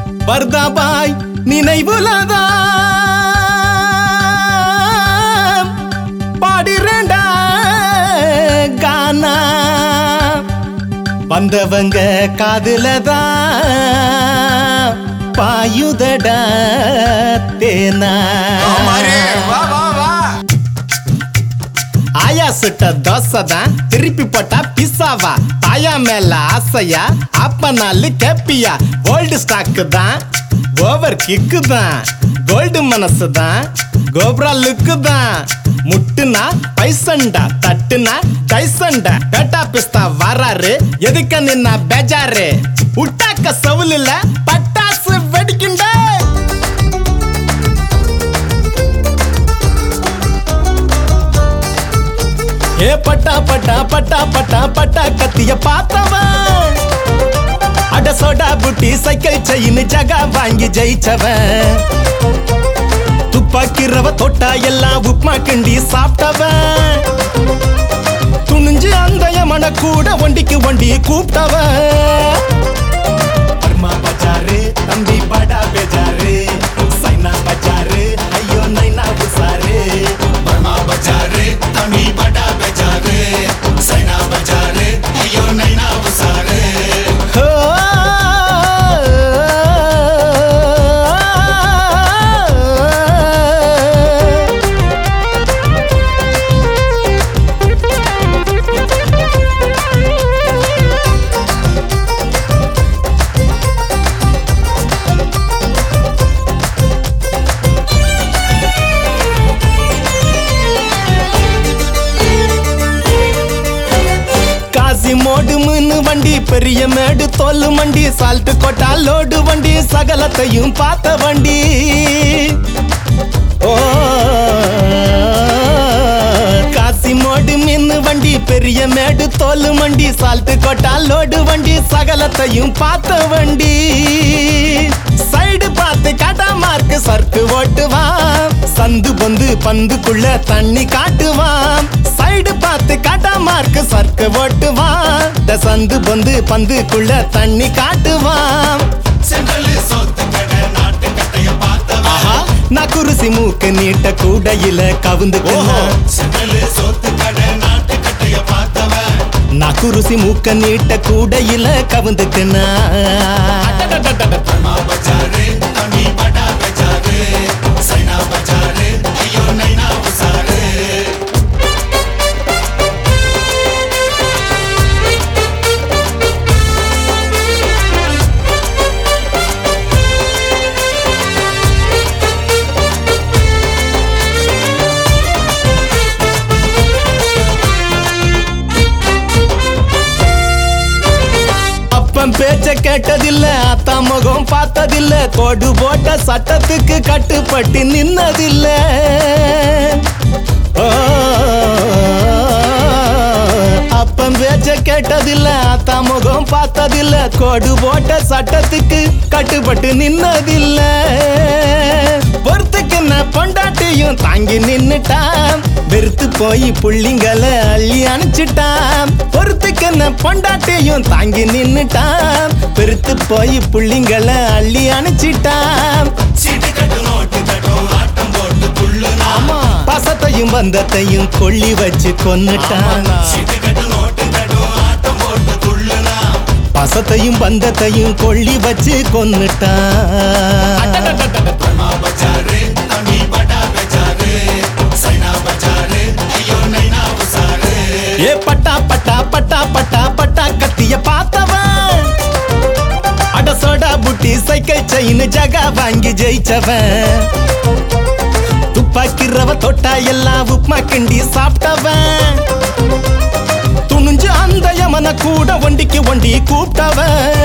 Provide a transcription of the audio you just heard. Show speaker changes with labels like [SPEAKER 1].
[SPEAKER 1] பர்தாபாய் நினைவுலதான் பாடிரேண்டா கானா வந்தவங்க காதுலதான் பாயுதடா தேனா ஆயா சுட்ட தோசை தான் திருப்பி போட்டா பிசாவா தாயா மேல ஆசையா அப்ப நாலு கேப்பியா ஓல்டு ஸ்டாக்கு தான் ஓவர் கிக்கு தான் கோல்டு மனசு தான் கோப்ரா லுக்கு தான் முட்டுனா பைசண்டா தட்டுனா டைசண்டா பேட்டா பிஸ்தா வராரு எதுக்க நின்னா பேஜாரு உட்டாக்க சவுல பட்டாசு வெடிக்குண்டே ஏ பட்டா பட்டா பட்டா பட்டா பட்டா கத்திய பார்த்தவன் அட சோடா புட்டி சைக்கிள் செயின் ஜகா வாங்கி ஜெயிச்சவன் துப்பாக்கி ரவ தொட்டா எல்லாம் உப்மா கிண்டி சாப்பிட்டவன் துணிஞ்சு அந்த யமன கூட ஒண்டிக்கு ஒண்டி கூப்பிட்டவன் பர்மா பஜாரு தம்பி படா பேஜாரு சைனா பஜாரு ஐயோ நைனா உசாரு பர்மா பஜாரு தம்பி படா பேஜாரு சைனா பஜாரு ஐயோ நைனா உசாரு மோடு முன்னு வண்டி பெரிய மேடு தோல்லு மண்டி சால்ட் கொட்டா லோடு வண்டி சகலத்தையும் பார்த்த வண்டி ஓ காசி மோடு மின்னு வண்டி பெரிய மேடு தோல்லு மண்டி சால்ட் கொட்டா லோடு வண்டி சகலத்தையும் பார்த்த வண்டி சைடு பார்த்து காட்டா மார்க்கு சர்க்கு ஓட்டுவான் சந்து பொந்து பந்துக்குள்ள தண்ணி காட்டுவான் சைடு பார்த்து காட்டா மார்க்கு சர்க்கு ஓட்டுவான் சந்து பொந்து பந்துக்குள்ள தண்ணி காட்டுவான் நான் குருசி மூக்கு நீட்ட கூடையில கவுந்து நான் குருசி மூக்க நீட்ட கூடையில கவுந்துக்குனா பேச்ச கேட்டதில்ல அத்தா முகம் பார்த்ததில்ல கோடு போட்ட சட்டத்துக்கு கட்டுப்பட்டு நின்னதில்ல அப்பம் பேச்ச கேட்டதில்ல அத்தா முகம் பார்த்ததில்ல கோடு போட்ட சட்டத்துக்கு கட்டுப்பட்டு நின்னதில்ல பொறுத்துக்கு பொண்டாட்டியும் தாங்கி நின்னுட்டான் வெறுத்து போய் புள்ளிங்களை அள்ளி அனுப்பிச்சிட்டான் பொறுத்துக்கு பொண்டாட்டியும் தாங்கி நின்னுட்டான் வெறுத்து போய் புள்ளிங்களை அள்ளி அனுப்பிச்சிட்டான் பசத்தையும் பந்தத்தையும் கொள்ளி வச்சு கொன்னுட்டான் பசத்தையும் பந்தத்தையும் கொள்ளி வச்சு கொன்னுட்டான் ஏ பட்டா பட்டா பட்டா பட்டா பட்டா கத்திய பார்த்தவன் அட சோடா புட்டி சைக்கிள் செயின் ஜகா வாங்கி ஜெயிச்சவன் துப்பாக்கி ரவ தொட்டா எல்லாம் உப்மா கிண்டி சாப்பிட்டவன் துணிஞ்சு அந்த யமன கூட ஒண்டிக்கு ஒண்டி கூப்பிட்டவன்